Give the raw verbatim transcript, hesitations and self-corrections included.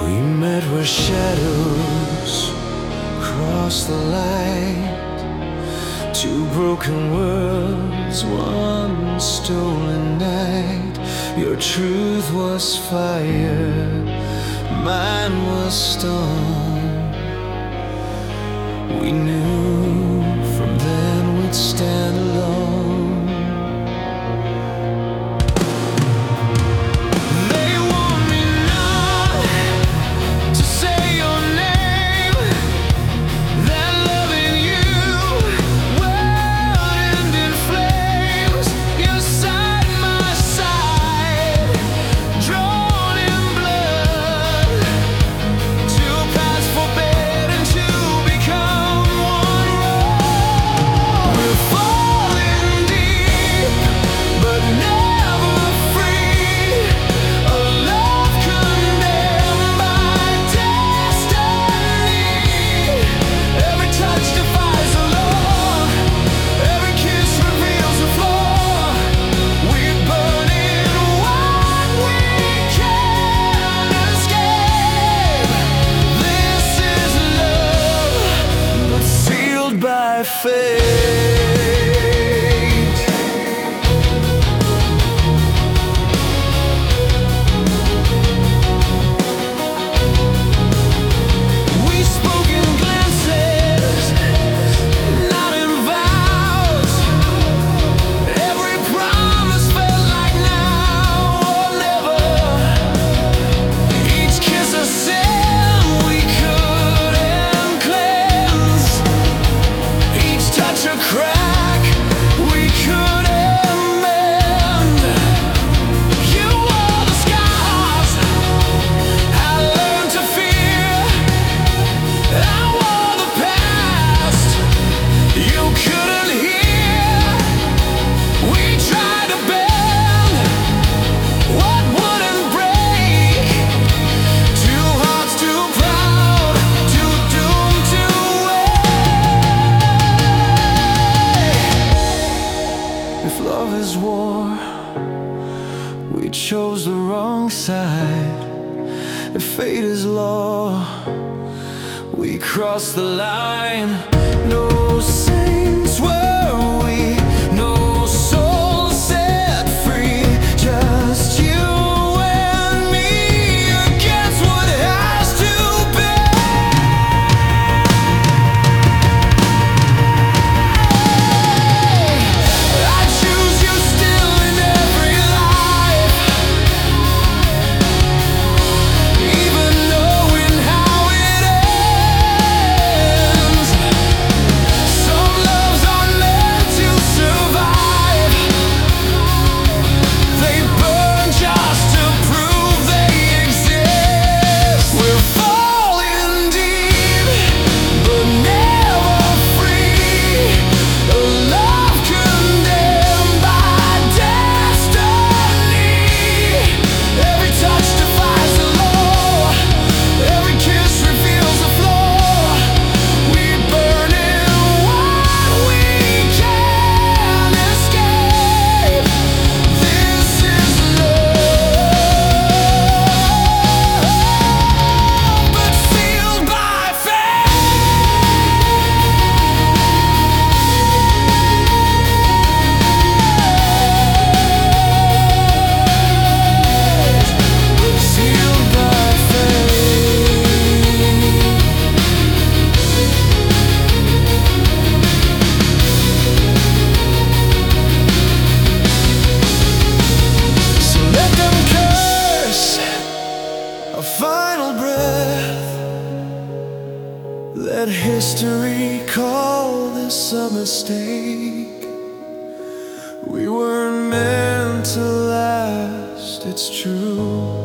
We met where shadows crossed the light. Two broken worlds, one stolen night. Your truth was fire, mine was stone. We knew from then we'd stand alone. By fate. If love is war, we chose the wrong side. If fate is law, we crossed the line. No saints were we, no souls set free. Just you and me against what has to be. Let history call this a mistake. We weren't meant to last, it's true.